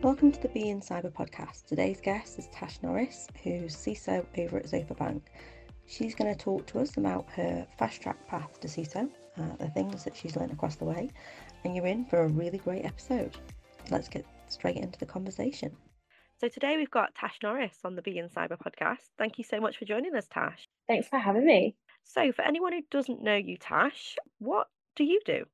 Welcome to the Be in Cyber podcast. Today's guest is Tash Norris, who's CISO over at Zopa Bank. She's going to talk to us about her fast track path to CISO, the things that she's learned across the way, and you're in for a really great episode. Let's get straight into the conversation. So today we've got Tash Norris on the Be in Cyber podcast. Thank you so much for joining us, Tash. Thanks for having me. So for anyone who doesn't know you, Tash, what do you do?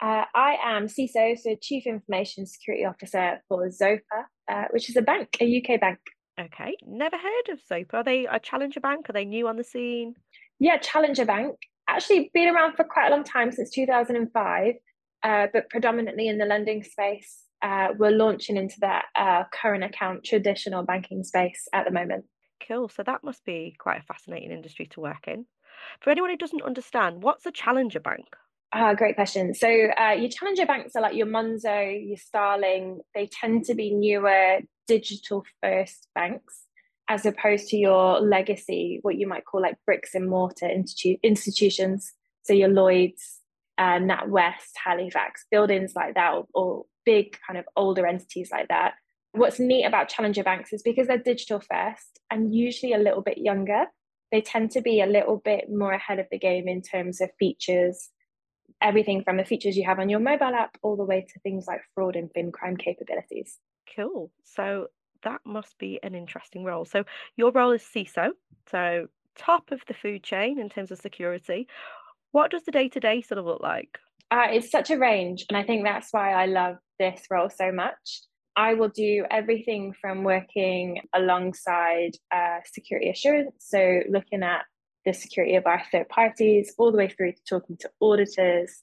I am CISO, so Chief Information Security Officer for Zopa, which is a bank, a UK bank. Okay, never heard of Zopa. Are they a challenger bank? Are they new on the scene? Yeah, challenger bank. Actually been around for quite a long time, since 2005, but predominantly in the lending space. We're launching into that current account traditional banking space at the moment. Cool. So that must be quite a fascinating industry to work in. For anyone who doesn't understand, what's a challenger bank? Great question. So your challenger banks are like your Monzo, your Starling. They tend to be newer, digital first banks, as opposed to your legacy, what you might call like bricks and mortar institutions. So your Lloyds, NatWest, Halifax, buildings like that, or big kind of older entities like that. What's neat about challenger banks is because they're digital first and usually a little bit younger, they tend to be a little bit more ahead of the game in terms of features. Everything from the features you have on your mobile app all the way to things like fraud and fin crime capabilities. Cool. So that must be an interesting role. So your role is CISO, so top of the food chain in terms of security. What does the day-to-day sort of look like? It's such a range, and I think that's why I love this role so much. I will do everything from working alongside security assurance, so looking at the security of our third parties, all the way through to talking to auditors,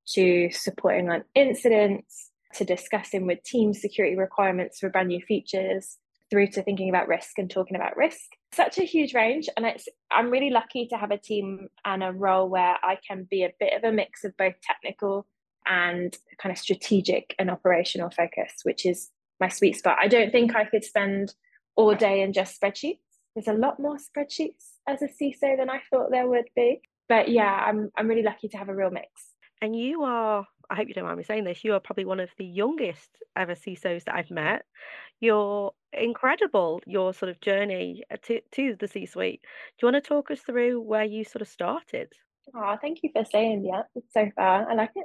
to supporting on incidents, to discussing with team security requirements for brand new features, through to thinking about risk and talking about risk. Such a huge range, and I'm really lucky to have a team and a role where I can be a bit of a mix of both technical and kind of strategic and operational focus, which is my sweet spot. I don't think I could spend all day in just spreadsheets. There's a lot more spreadsheets as a CISO than I thought there would be. But yeah, I'm really lucky to have a real mix. And you are, I hope you don't mind me saying this, you are probably one of the youngest ever CISOs that I've met. You're incredible, your sort of journey to the C-suite. Do you want to talk us through where you sort of started? Oh, thank you for saying that. It's so far. I like it.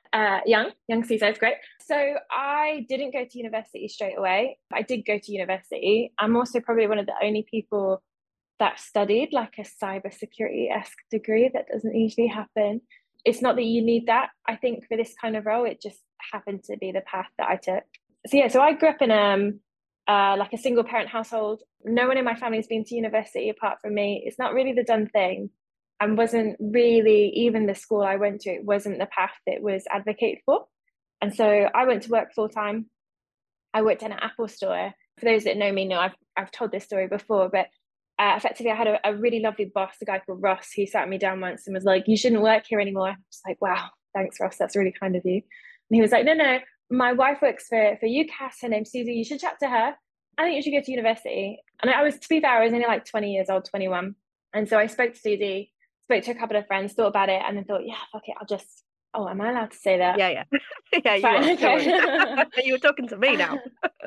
Young CISO is great. So I didn't go to university straight away. I did go to university. I'm also probably one of the only people that studied like a cybersecurity-esque degree. That doesn't usually happen. It's not that you need that, I think, for this kind of role. It just happened to be the path that I took. So I grew up in like a single parent household. No one in my family has been to university apart from me. It's not really the done thing, and wasn't really, even the school I went to, it wasn't the path that was advocated for. And so I went to work full time. I worked in an Apple store. For those that know me know I've told this story before, but effectively I had a really lovely boss, a guy called Ross, who sat me down once and was like, "You shouldn't work here anymore." I was like, "Wow, thanks, Ross, that's really kind of you." And he was like, "No, my wife works for UCAS. Her name's Susie. You should chat to her. I think you should go to university." And to be fair, I was only like 20 years old, 21. And so I spoke to Susie, spoke to a couple of friends, thought about it, and then thought, yeah, fuck it, oh, am I allowed to say that? Yeah. Yeah, you Fine, are. okay. You were talking to me now.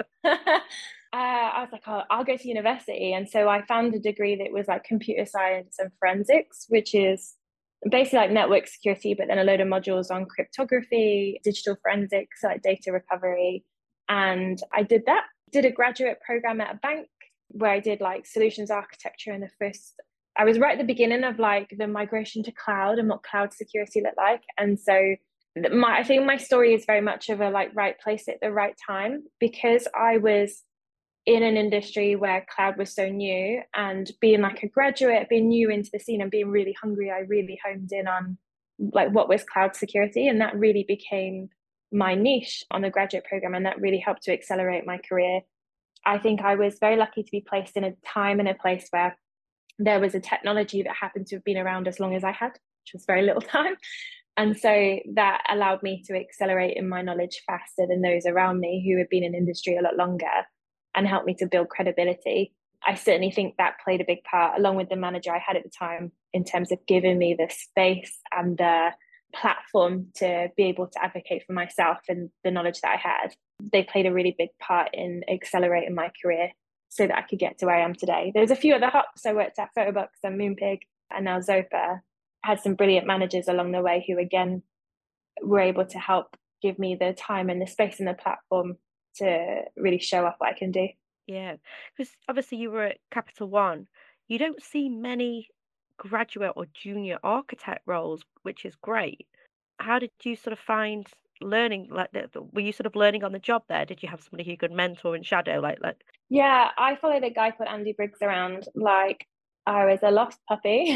I was like, "Oh, I'll go to university." And so I found a degree that was like computer science and forensics, which is basically like network security, but then a load of modules on cryptography, digital forensics, like data recovery. And I did that, did a graduate program at a bank where I did like solutions architecture in I was right at the beginning of like the migration to cloud and what cloud security looked like. And so I think my story is very much of a like right place at the right time, because I was in an industry where cloud was so new, and being like a graduate, being new into the scene and being really hungry, I really honed in on like what was cloud security, and that really became my niche on the graduate program, and that really helped to accelerate my career. I think I was very lucky to be placed in a time and a place where there was a technology that happened to have been around as long as I had, which was very little time. And so that allowed me to accelerate in my knowledge faster than those around me who had been in industry a lot longer, and helped me to build credibility. I certainly think that played a big part, along with the manager I had at the time, in terms of giving me the space and the platform to be able to advocate for myself and the knowledge that I had. They played a really big part in accelerating my career so that I could get to where I am today. There was a few other hops. I worked at Photobox and Moonpig and now Zopa. I had some brilliant managers along the way who, again, were able to help give me the time and the space and the platform to really show off what I can do. Yeah, because obviously you were at Capital One. You don't see many graduate or junior architect roles, which is great. How did you sort of find learning like that? Were you sort of learning on the job there? Did you have somebody who could mentor and shadow like Yeah, I followed a guy called Andy Briggs around like I was a lost puppy.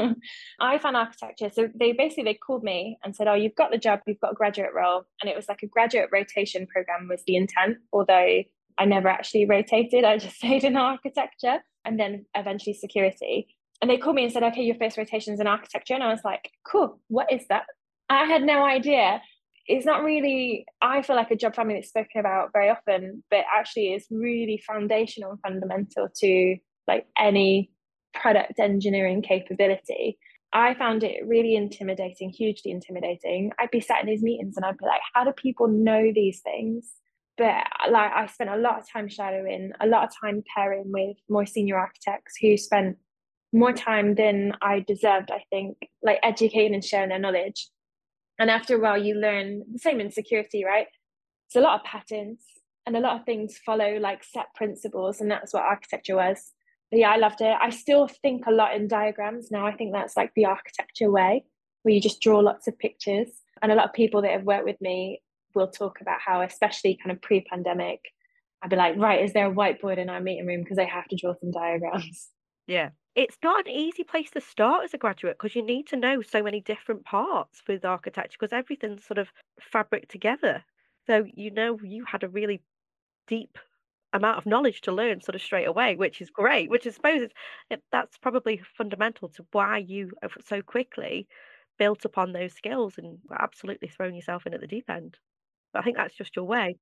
I found architecture. So they called me and said, "Oh, you've got the job, you've got a graduate role." And it was like a graduate rotation program was the intent, although I never actually rotated. I just stayed in architecture and then eventually security. And they called me and said, "Okay, your first rotation is in architecture." And I was like, "Cool, what is that?" I had no idea. It's not really, I feel like, a job family that's spoken about very often, but actually is really foundational and fundamental to like any product engineering capability. I found it really intimidating, hugely intimidating. I'd be sat in these meetings and I'd be like, how do people know these things? But like I spent a lot of time shadowing, a lot of time pairing with more senior architects who spent more time than I deserved, I think, like educating and sharing their knowledge. And after a while, you learn the same in security, right? It's a lot of patterns and a lot of things follow like set principles. And that's what architecture was. But yeah, I loved it. I still think a lot in diagrams now. I think that's like the architecture way, where you just draw lots of pictures. And a lot of people that have worked with me will talk about how, especially kind of pre-pandemic, I'd be like, right, is there a whiteboard in our meeting room? Because I have to draw some diagrams. yeah. It's not an easy place to start as a graduate because you need to know so many different parts with architecture because everything's sort of fabric together. So you had a really deep amount of knowledge to learn sort of straight away, which is great, which I suppose that's probably fundamental to why you have so quickly built upon those skills and absolutely thrown yourself in at the deep end. But I think that's just your way.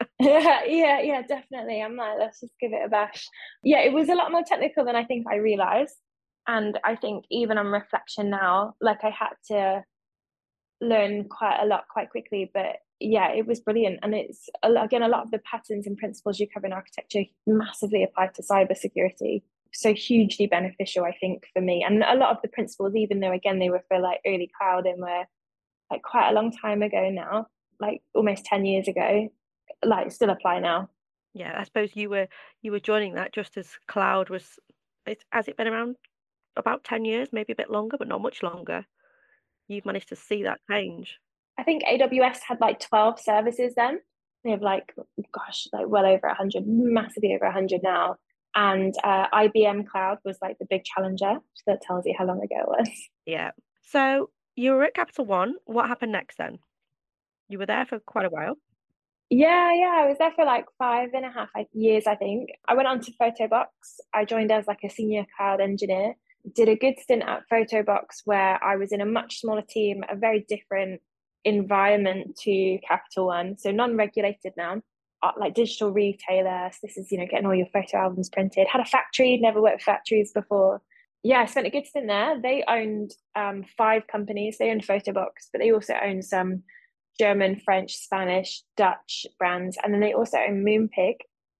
Yeah, definitely. I'm like, let's just give it a bash. Yeah, it was a lot more technical than I think I realized. And I think even on reflection now, like I had to learn quite a lot quite quickly. But yeah, it was brilliant. And it's, again, a lot of the patterns and principles you cover in architecture massively apply to cybersecurity. So hugely beneficial, I think, for me. And a lot of the principles, even though, again, they were for like early cloud and were like quite a long time ago now, like almost 10 years ago, like still apply now. Yeah, I suppose you were joining that just as cloud was. Has it been around about 10 years, maybe a bit longer, but not much longer? You've managed to see that change. I think AWS had like 12 services then. They have like, gosh, like well over 100, massively over 100 now. And IBM Cloud was like the big challenger. So that tells you how long ago it was. Yeah. So you were at Capital One. What happened next then? You were there for quite a while. Yeah, I was there for like 5.5 years, I think. I went on to Photobox. I joined as like a senior cloud engineer. Did a good stint at Photobox where I was in a much smaller team, a very different environment to Capital One. So non-regulated now, like digital retailer. So this is, getting all your photo albums printed. Had a factory, never worked with factories before. Yeah, I spent a good stint there. They owned 5 companies. They owned Photobox, but they also owned some German, French, Spanish, Dutch brands. And then they also own Moonpig.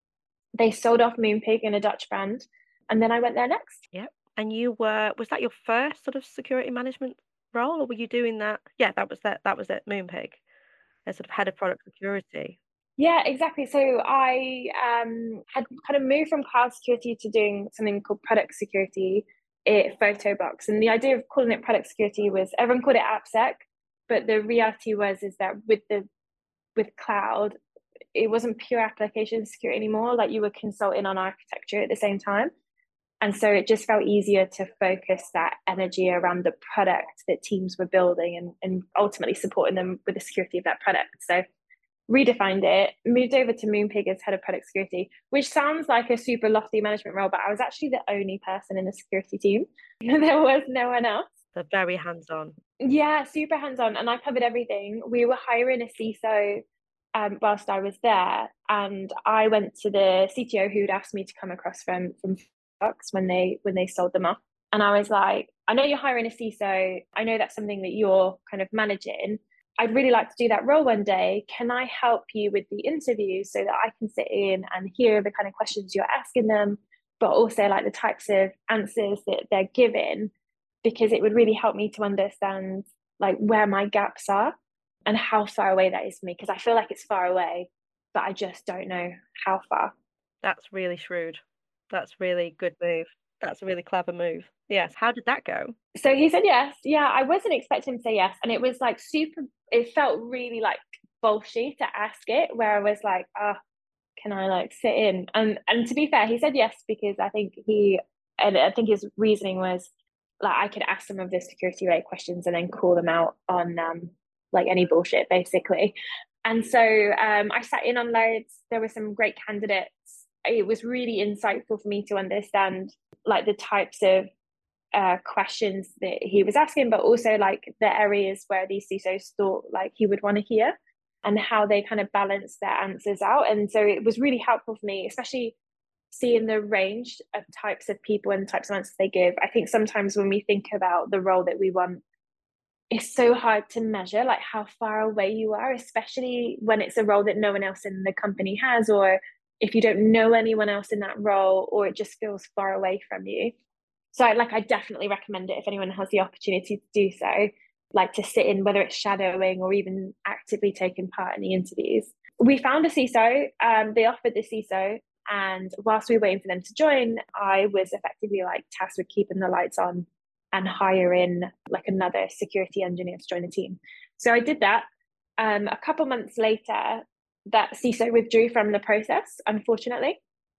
They sold off Moonpig in a Dutch brand. And then I went there next. Yep. And was that your first sort of security management role, or were you doing that? Yeah, that was it, Moonpig, as sort of head of product security. Yeah, exactly. So I had kind of moved from cloud security to doing something called product security at Photobox. And the idea of calling it product security was everyone called it AppSec, but the reality was is that with cloud, it wasn't pure application security anymore. Like you were consulting on architecture at the same time. And so it just felt easier to focus that energy around the product that teams were building and ultimately supporting them with the security of that product. So redefined it, moved over to Moonpig as head of product security, which sounds like a super lofty management role, but I was actually the only person in the security team. There was no one else. So very hands-on. Yeah, super hands-on. And I covered everything. We were hiring a CISO whilst I was there. And I went to the CTO who'd asked me to come across from Fox when they sold them off. And I was like, I know you're hiring a CISO. I know that's something that you're kind of managing. I'd really like to do that role one day. Can I help you with the interview so that I can sit in and hear the kind of questions you're asking them, but also like the types of answers that they're giving, because it would really help me to understand like where my gaps are and how far away that is from me, because I feel like it's far away, but I just don't know how far. That's really shrewd. That's really good move. That's a really clever move. Yes. How did that go? So he said yes. Yeah, I wasn't expecting him to say yes. And it was like super, it felt really like bullshit to ask it, where I was like, can I like sit in? And to be fair, he said yes because I think his reasoning was like I could ask some of the security related questions and then call them out on like any bullshit basically. And so I sat in on loads. There were some great candidates. It was really insightful for me to understand like the types of questions that he was asking, but also like the areas where these CISOs thought like he would want to hear and how they kind of balance their answers out. And so it was really helpful for me, especially seeing the range of types of people and types of answers they give. I think sometimes when we think about the role that we want, it's so hard to measure like how far away you are, especially when it's a role that no one else in the company has, or if you don't know anyone else in that role, or it just feels far away from you. So I definitely recommend it if anyone has the opportunity to do so, like to sit in, whether it's shadowing or even actively taking part in the interviews. We found a CISO, they offered the CISO, and whilst we were waiting for them to join, I was effectively like tasked with keeping the lights on and hiring like another security engineer to join the team. So I did that. A couple months later, that CISO withdrew from the process, unfortunately.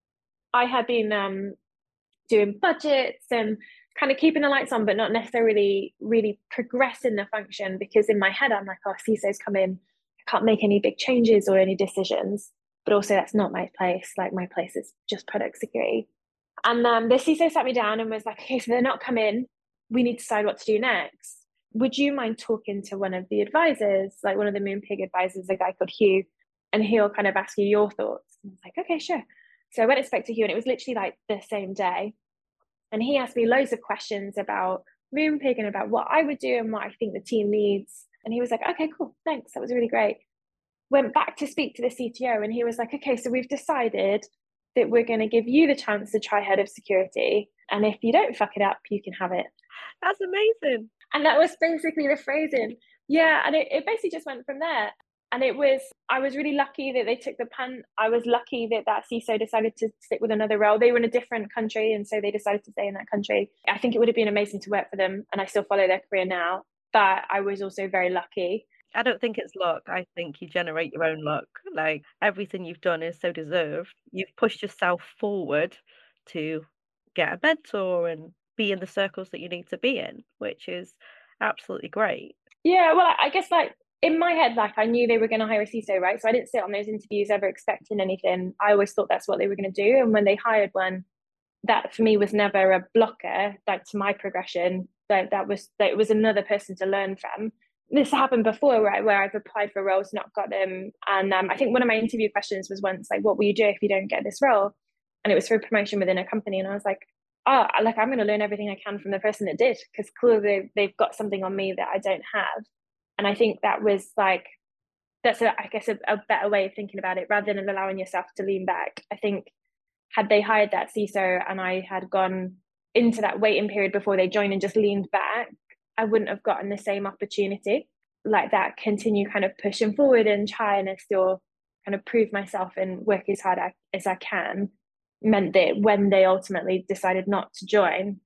I had been doing budgets and kind of keeping the lights on, but not necessarily really progressing the function, because in my head, I'm like, oh, CISO's come in, I can't make any big changes or any decisions. But also, that's not my place. Like, my place is just product security. And the CISO sat me down and was like, okay, so they're not coming. We need to decide what to do next. Would you mind talking to one of the advisors, like one of the Moonpig advisors, a guy called Hugh, and he'll kind of ask you your thoughts? And I was like, okay, sure. So I went and spoke to Hugh, and it was literally like the same day. And he asked me loads of questions about Moonpig and about what I would do and what I think the team needs. And he was like, okay, cool, thanks. That was really great. Went back to speak to the CTO, and he was like, okay, so we've decided that we're going to give you the chance to try head of security. And if you don't fuck it up, you can have it. That's amazing. And that was basically the phrasing. Yeah. And it basically just went from there. And I was really lucky that they took the punt. I was lucky that that CISO decided to stick with another role. They were in a different country, and so they decided to stay in that country. I think it would have been amazing to work for them, and I still follow their career now. But I was also very lucky. I don't think it's luck. I think you generate your own luck. Like, everything you've done is so deserved. You've pushed yourself forward to get a mentor and be in the circles that you need to be in, which is absolutely great. Yeah, well, I guess like in my head, like I knew they were going to hire a CISO, right? So I didn't sit on those interviews ever expecting anything. I always thought that's what they were going to do. And when they hired one, that for me was never a blocker, like to my progression. That it was another person to learn from. This happened before, right, where I've applied for roles, not got them. And I think one of my interview questions was once like, what will you do if you don't get this role? And it was for a promotion within a company. And I was like, oh, like I'm going to learn everything I can from the person that did, because clearly they've got something on me that I don't have. And I think that was like, that's I guess a better way of thinking about it, rather than allowing yourself to lean back. I think had they hired that CISO and I had gone into that waiting period before they joined and just leaned back, I wouldn't have gotten the same opportunity like that. Continue kind of pushing forward and trying to still kind of prove myself and work as hard as I can, meant that when they ultimately decided not to join,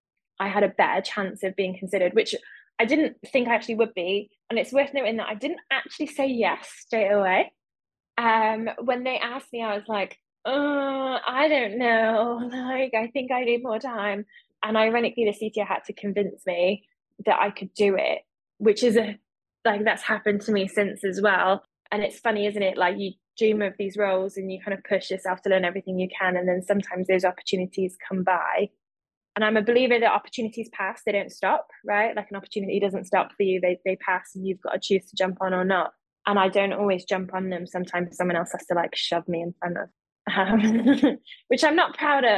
I had a better chance of being considered, which I didn't think I actually would be. And it's worth noting that I didn't actually say yes straight away. When they asked me, I was like, I don't know. Like, I think I need more time. And ironically, the CTO had to convince me that I could do it, which is that's happened to me since as well. And it's funny, isn't it? Like, you dream of these roles and you kind of push yourself to learn everything you can. And then sometimes those opportunities come by. And I'm a believer that opportunities pass, they don't stop, right? Like, an opportunity doesn't stop for you, they pass, and you've got to choose to jump on or not. And I don't always jump on them. Sometimes someone else has to like shove me in front of, which I'm not proud of.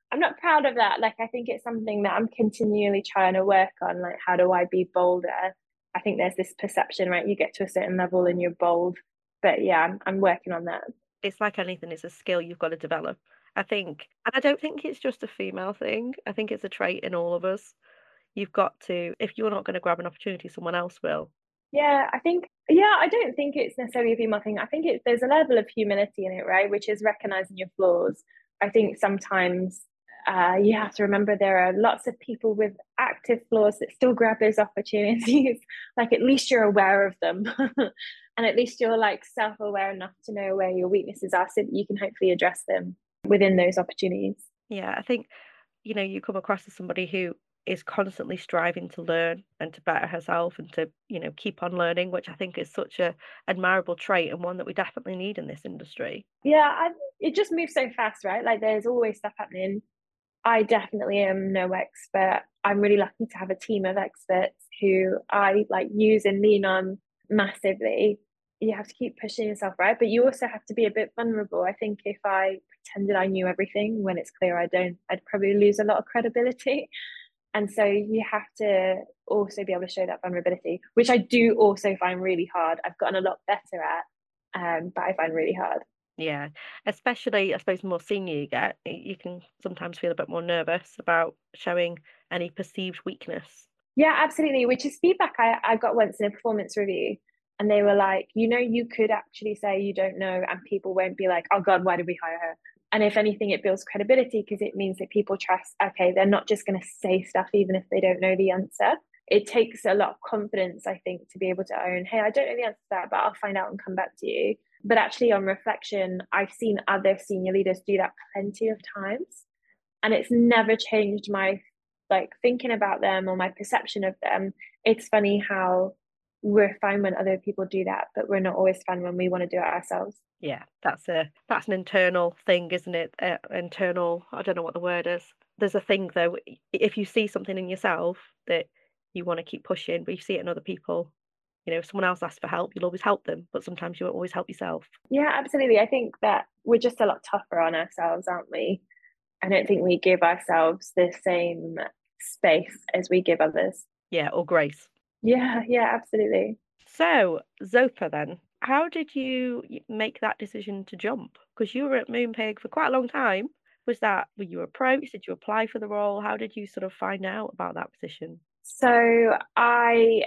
I'm not proud of that. Like, I think it's something that I'm continually trying to work on. Like, how do I be bolder? I think there's this perception, right? You get to a certain level and you're bold. But yeah, I'm working on that. It's like anything, it's a skill you've got to develop. I think, and I don't think it's just a female thing. I think it's a trait in all of us. You've got to, if you're not going to grab an opportunity, someone else will. Yeah, I think, yeah, I don't think it's necessarily a female thing. I think there's a level of humility in it, right? Which is recognizing your flaws. I think sometimes you have to remember there are lots of people with active flaws that still grab those opportunities. Like, at least you're aware of them. And at least you're like self-aware enough to know where your weaknesses are so that you can hopefully address them within those opportunities. Yeah, I think, you come across as somebody who is constantly striving to learn and to better herself and to, keep on learning, which I think is such a admirable trait and one that we definitely need in this industry. Yeah, it just moves so fast, right? Like, there's always stuff happening. I definitely am no expert. I'm really lucky to have a team of experts who I like use and lean on massively. You have to keep pushing yourself, right? But you also have to be a bit vulnerable. I think if I pretended I knew everything when it's clear I don't, I'd probably lose a lot of credibility. And so you have to also be able to show that vulnerability, which I do also find really hard. I've gotten a lot better at, but I find really hard. Yeah, especially I suppose the more senior you get, you can sometimes feel a bit more nervous about showing any perceived weakness. Yeah, absolutely. Which is feedback I got once in a performance review. And they were like, you could actually say you don't know, and people won't be like, oh God, why did we hire her? And if anything, it builds credibility because it means that people trust, okay, they're not just going to say stuff even if they don't know the answer. It takes a lot of confidence, I think, to be able to own, hey, I don't know the answer to that, but I'll find out and come back to you. But actually, on reflection, I've seen other senior leaders do that plenty of times. And it's never changed my like thinking about them or my perception of them. It's funny how we're fine when other people do that, but we're not always fun when we want to do it ourselves. Yeah, that's an internal thing, isn't it? Internal, I don't know what the word is. There's a thing though, if you see something in yourself that you want to keep pushing, but you see it in other people, if someone else asks for help, you'll always help them, but sometimes you won't always help yourself. Yeah, absolutely. I think that we're just a lot tougher on ourselves, aren't we? I don't think we give ourselves the same space as we give others. Yeah, or grace. Yeah, yeah, absolutely. So, Zopa then, how did you make that decision to jump? Because you were at Moonpig for quite a long time. Were you approached? Did you apply for the role? How did you sort of find out about that position? So I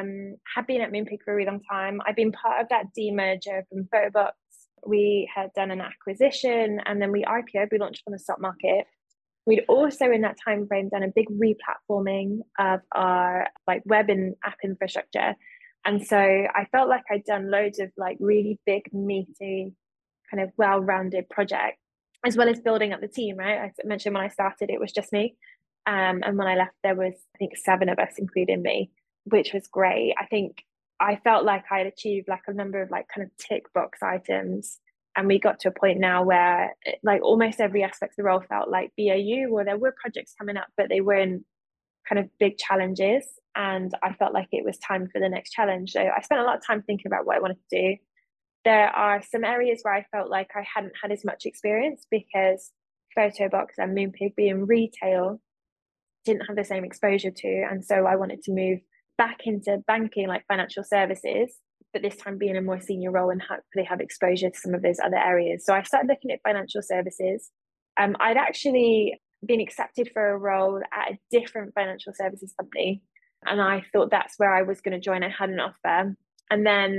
had been at Moonpig for a really long time. I've been part of that demerger from Photobox. We had done an acquisition and then we IPO'd, we launched on the stock market. We'd also in that time frame done a big replatforming of our like web and app infrastructure. And so I felt like I'd done loads of like really big, meaty, kind of well-rounded projects, as well as building up the team, right? I mentioned when I started, it was just me. And when I left, there was, I think, 7 of us, including me, which was great. I think I felt like I had achieved like a number of like kind of tick box items. And we got to a point now where like almost every aspect of the role felt like BAU, or there were projects coming up, but they weren't kind of big challenges. And I felt like it was time for the next challenge. So I spent a lot of time thinking about what I wanted to do. There are some areas where I felt like I hadn't had as much experience because Photobox and Moonpig being retail didn't have the same exposure to. And so I wanted to move back into banking, like financial services, but this time being a more senior role and hopefully have exposure to some of those other areas. So I started looking at financial services. I'd actually been accepted for a role at a different financial services company. And I thought that's where I was going to join. I had an offer. And then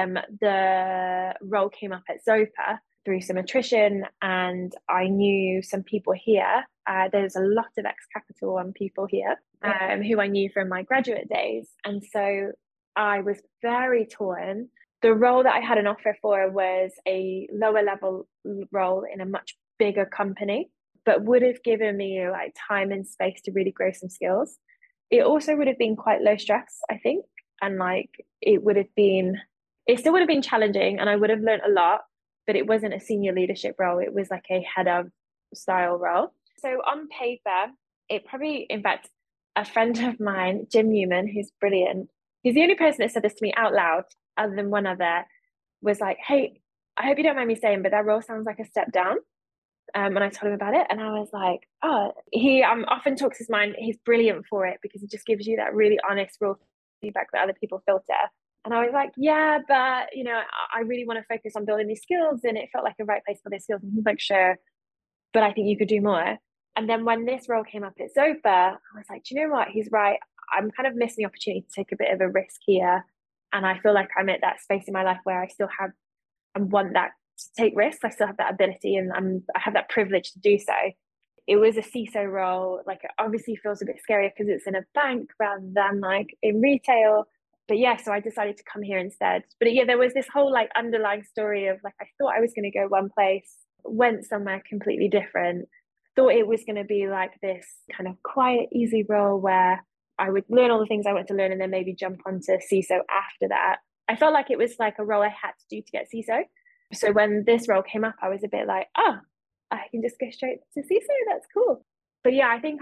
the role came up at Zopa through some attrition, and I knew some people here. There's a lot of ex-Capital One people here who I knew from my graduate days. And so I was very torn. The role that I had an offer for was a lower level role in a much bigger company, but would have given me like time and space to really grow some skills. It also would have been quite low stress, I think. And like it still would have been challenging and I would have learned a lot, but it wasn't a senior leadership role. It was like a head of style role. So on paper, it probably, in fact, a friend of mine, Jim Newman, who's brilliant, he's the only person that said this to me out loud, other than one other, was like, hey, I hope you don't mind me saying, but that role sounds like a step down. And I told him about it, and I was like, oh, he often talks his mind. He's brilliant for it because he just gives you that really honest, real feedback that other people filter. And I was like, yeah, but I really want to focus on building these skills, and it felt like a right place for these skills. And he's like, sure, but I think you could do more. And then when this role came up at Zopa, I was like, do you know what? He's right. I'm kind of missing the opportunity to take a bit of a risk here. And I feel like I'm at that space in my life where I still have and want that to take risks. I still have that ability, and I have that privilege to do so. It was a CISO role. Like, it obviously feels a bit scarier because it's in a bank rather than like in retail. But yeah, so I decided to come here instead. But yeah, there was this whole like underlying story of like, I thought I was going to go one place, went somewhere completely different, thought it was going to be like this kind of quiet, easy role where I would learn all the things I want to learn and then maybe jump onto CISO after that. I felt like it was like a role I had to do to get CISO. So when this role came up, I was a bit like, oh, I can just go straight to CISO. That's cool. But yeah, I think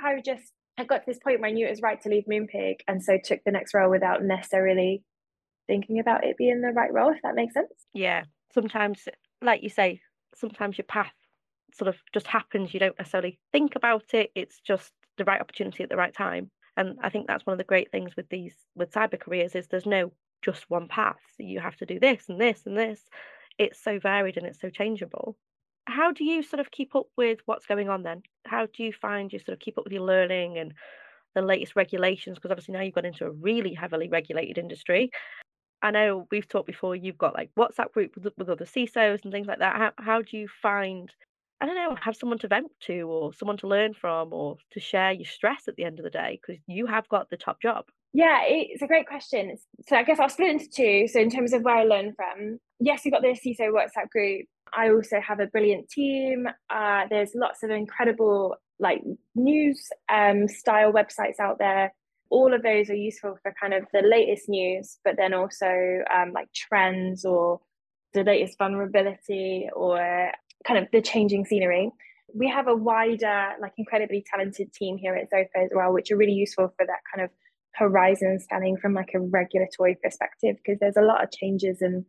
I got to this point where I knew it was right to leave Moonpig, and so took the next role without necessarily thinking about it being the right role, if that makes sense. Yeah. Sometimes, like you say, sometimes your path sort of just happens. You don't necessarily think about it. It's just the right opportunity at the right time. And I think that's one of the great things with cyber careers is there's no just one path. So you have to do this and this and this. It's so varied and it's so changeable. How do you sort of keep up with what's going on then? How do you find you sort of keep up with your learning and the latest regulations? Because obviously now you've got into a really heavily regulated industry. I know we've talked before, you've got like WhatsApp group with other CISOs and things like that. How do you find, I don't know, have someone to vent to or someone to learn from or to share your stress at the end of the day? Because you have got the top job. Yeah, it's a great question. So I guess I'll split into two. So in terms of where I learn from, yes, we've got the CISO WhatsApp group. I also have a brilliant team. There's lots of incredible like news style websites out there. All of those are useful for kind of the latest news, but then also like trends or the latest vulnerability or kind of the changing scenery. We have a wider, like incredibly talented team here at Zopa as well, which are really useful for that kind of horizon scanning from like a regulatory perspective, because there's a lot of changes and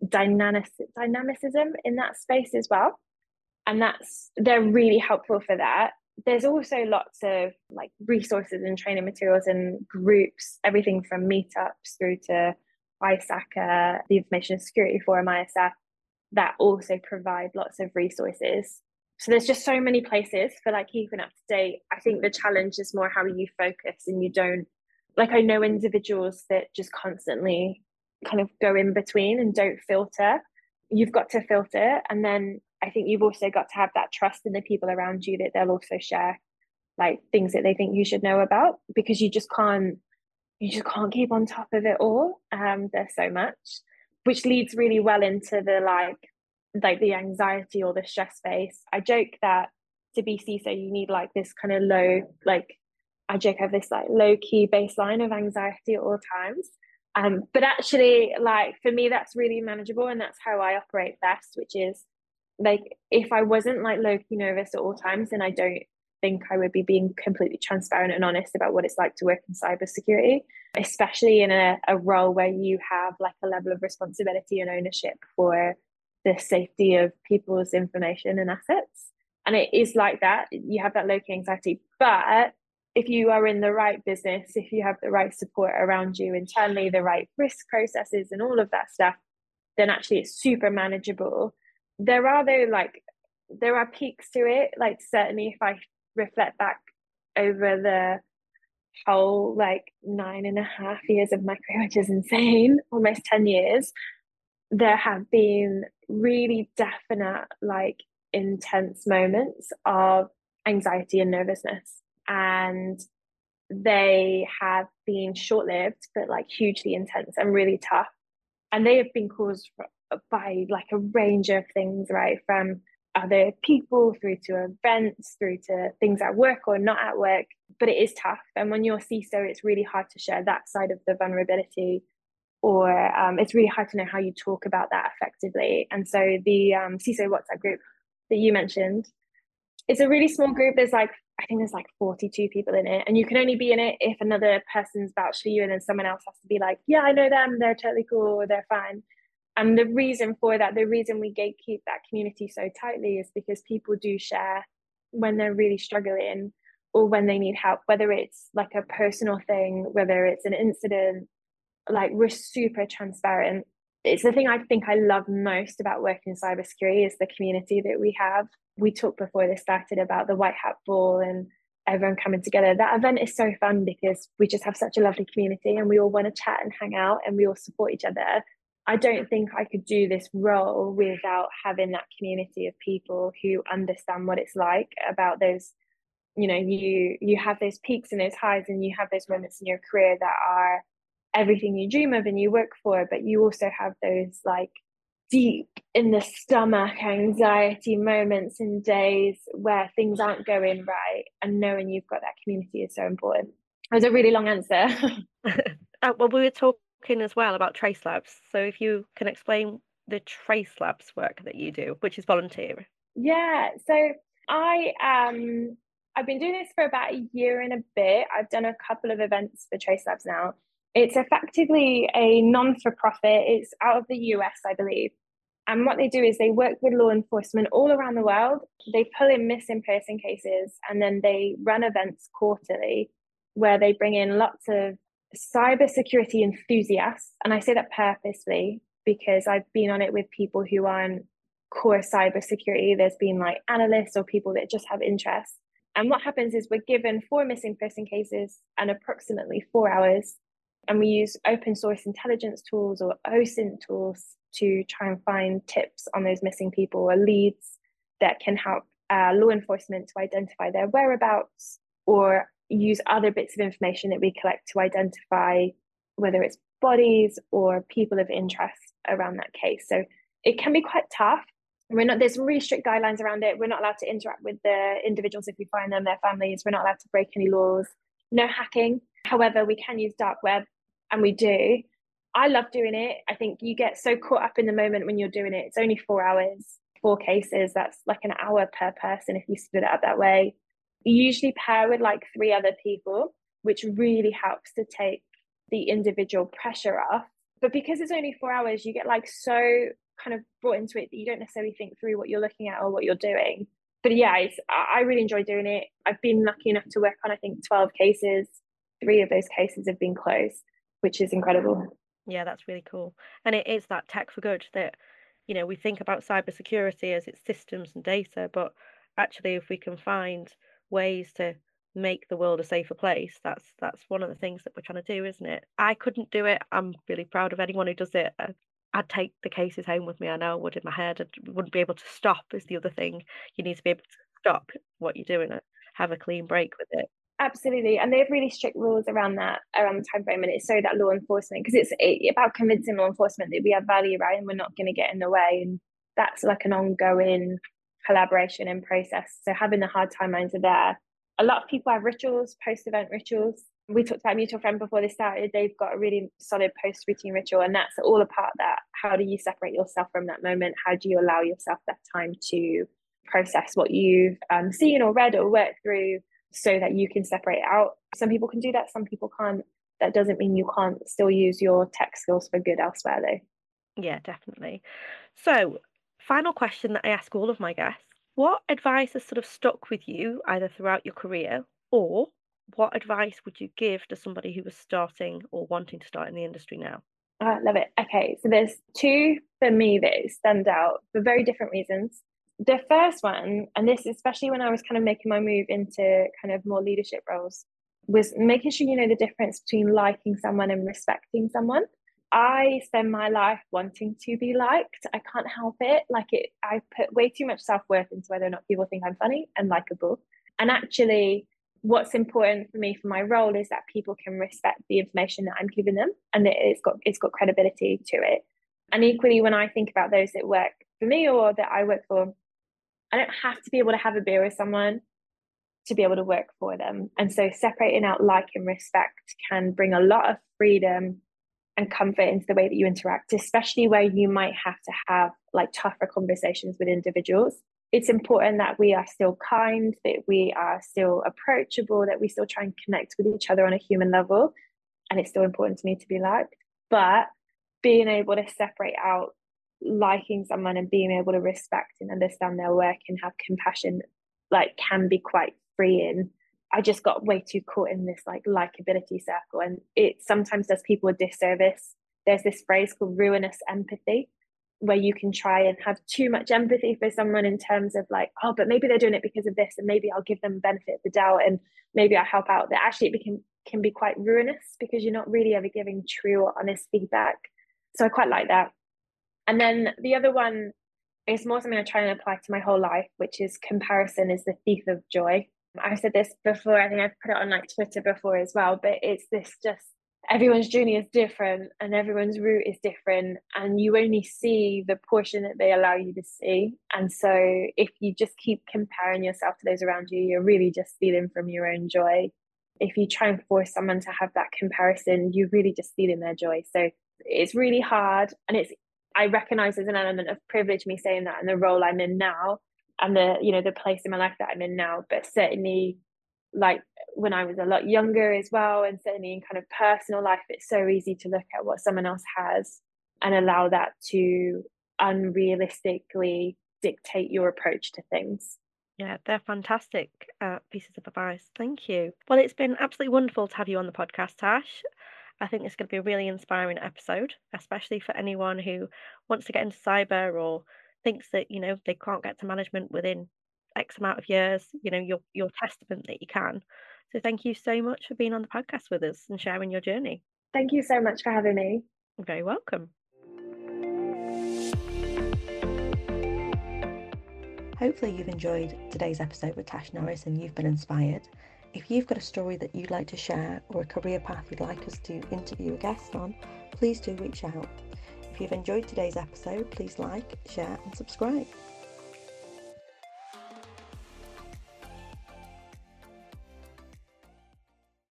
dynamicism in that space as well. And they're really helpful for that. There's also lots of like resources and training materials and groups, everything from meetups through to ISACA, the Information Security Forum, ISF, that also provide lots of resources. So there's just so many places for like keeping up to date. I think the challenge is more how you focus and you don't, like, I know individuals that just constantly kind of go in between and don't filter. You've got to filter, and then I think you've also got to have that trust in the people around you that they'll also share like things that they think you should know about, because you just can't keep on top of it all. There's so much, which leads really well into the like the anxiety or the stress phase. I joke that to be CISO you need like this kind of low, like I joke I have this like low key baseline of anxiety at all times. But actually, like for me, that's really manageable, and that's how I operate best, which is like if I wasn't like low key nervous at all times, then I don't think I would be being completely transparent and honest about what it's like to work in cybersecurity, especially in a role where you have like a level of responsibility and ownership for the safety of people's information and assets. And it is like that. You have that low key anxiety, but if you are in the right business, if you have the right support around you internally, the right risk processes and all of that stuff, then actually it's super manageable. There are peaks to it. Like certainly if I reflect back over the whole like 9.5 years of my career, which is insane, almost 10 years, there have been really definite, like intense moments of anxiety and nervousness. And they have been short-lived, but like hugely intense and really tough. And they have been caused by like a range of things, right? From other people through to events, through to things at work or not at work. But it is tough. And when you're CISO, it's really hard to share that side of the vulnerability, or it's really hard to know how you talk about that effectively. And so the CISO WhatsApp group that you mentioned, it's a really small group. I think there's like 42 people in it, and you can only be in it if another person's vouched for you, and then someone else has to be like, yeah, I know them, they're totally cool, they're fine. And the reason for that, the reason we gatekeep that community so tightly is because people do share when they're really struggling or when they need help, whether it's like a personal thing, whether it's an incident. Like, we're super transparent. It's the thing I think I love most about working in cybersecurity is the community that we have. We talked before this started about the White Hat Ball and everyone coming together. That event is so fun because we just have such a lovely community and we all want to chat and hang out and we all support each other. I don't think I could do this role without having that community of people who understand what it's like about those, you have those peaks and those highs and you have those moments in your career that are everything you dream of and you work for, but you also have those like deep in the stomach anxiety moments and days where things aren't going right, and knowing you've got that community is so important. It was a really long answer. Well, we were talking as well about Trace Labs, so if you can explain the Trace Labs work that you do, which is volunteer. Yeah, so I've been doing this for about a year and a bit. I've done a couple of events for Trace Labs now. It's effectively a non-for-profit. It's out of the US, I believe. And what they do is they work with law enforcement all around the world. They pull in missing person cases and then they run events quarterly where they bring in lots of cybersecurity enthusiasts. And I say that purposely because I've been on it with people who aren't core cybersecurity. There's been like analysts or people that just have interest. And what happens is we're given 4 missing person cases and approximately 4 hours. And we use open source intelligence tools or OSINT tools to try and find tips on those missing people or leads that can help law enforcement to identify their whereabouts, or use other bits of information that we collect to identify whether it's bodies or people of interest around that case. So it can be quite tough. There's really strict guidelines around it. We're not allowed to interact with the individuals if we find them, their families. We're not allowed to break any laws. No hacking. However, we can use dark web, and we do. I love doing it. I think you get so caught up in the moment when you're doing it. It's only 4 hours, 4 cases. That's like an hour per person if you split it up that way. You usually pair with like 3 other people, which really helps to take the individual pressure off. But because it's only 4 hours, you get like so kind of brought into it that you don't necessarily think through what you're looking at or what you're doing. But yeah, I really enjoy doing it. I've been lucky enough to work on, I think, 12 cases. 3 of those cases have been closed, which is incredible. Yeah, that's really cool. And it is that tech for good that, we think about cybersecurity as its systems and data, but actually if we can find ways to make the world a safer place, that's one of the things that we're trying to do, isn't it? I couldn't do it. I'm really proud of anyone who does it. I'd take the cases home with me. I know I would in my head. I wouldn't be able to stop is the other thing. You need to be able to stop what you're doing and have a clean break with it. Absolutely. And they have really strict rules around the time frame. And it's so that law enforcement, because it's about convincing law enforcement that we have value, right? And we're not going to get in the way. And that's like an ongoing collaboration and process. So having the hard timelines are there. A lot of people have rituals, post-event rituals. We talked about mutual friend before this started. They've got a really solid post-routine ritual, and that's all a part of that. How do you separate yourself from that moment? How do you allow yourself that time to process what you've seen or read or worked through, so that you can separate it out? Some people can do that, some people can't. That doesn't mean you can't still use your tech skills for good elsewhere, though. Yeah, definitely. So, final question that I ask all of my guests. What advice has sort of stuck with you either throughout your career, or what advice would you give to somebody who was starting or wanting to start in the industry now? I love it. Okay, so there's 2 for me that stand out for very different reasons. The first one, and this especially when I was kind of making my move into kind of more leadership roles, was making sure you know the difference between liking someone and respecting someone. I spend my life wanting to be liked. I can't help it. I put way too much self-worth into whether or not people think I'm funny and likable. And actually, what's important for me for my role is that people can respect the information that I'm giving them, and that it's got credibility to it. And equally, when I think about those that work for me or that I work for, I don't have to be able to have a beer with someone to be able to work for them. And so separating out like and respect can bring a lot of freedom and comfort into the way that you interact, especially where you might have to have like tougher conversations with individuals. It's important that we are still kind, that we are still approachable, that we still try and connect with each other on a human level. And it's still important to me to be liked. But being able to separate out liking someone and being able to respect and understand their work and have compassion, like, can be quite freeing. I just got way too caught in this like likability circle, and it sometimes does people a disservice. There's this phrase called ruinous empathy, where you can try and have too much empathy for someone in terms of like, oh, but maybe they're doing it because of this, and maybe I'll give them benefit of the doubt, and maybe I help out. That actually it can be quite ruinous, because you're not really ever giving true or honest feedback. So I quite like that. And then the other one is more something I try and apply to my whole life, which is comparison is the thief of joy. I've said this before, I think I've put it on like Twitter before as well, but it's this just everyone's journey is different and everyone's route is different, and you only see the portion that they allow you to see. And so if you just keep comparing yourself to those around you, you're really just stealing from your own joy. If you try and force someone to have that comparison, you're really just stealing their joy. So it's really hard, and I recognize there's an element of privilege me saying that in the role I'm in now and the place in my life that I'm in now, but certainly like when I was a lot younger as well, and certainly in kind of personal life, it's so easy to look at what someone else has and allow that to unrealistically dictate your approach to things. Yeah, they're fantastic pieces of advice. Thank you. Well, it's been absolutely wonderful to have you on the podcast, Tash. I think it's going to be a really inspiring episode, especially for anyone who wants to get into cyber or thinks that, they can't get to management within X amount of years. You're testament that you can. So thank you so much for being on the podcast with us and sharing your journey. Thank you so much for having me. You're very welcome. Hopefully you've enjoyed today's episode with Tash Norris and you've been inspired. If you've got a story that you'd like to share or a career path you'd like us to interview a guest on, please do reach out. If you've enjoyed today's episode, please like, share and subscribe.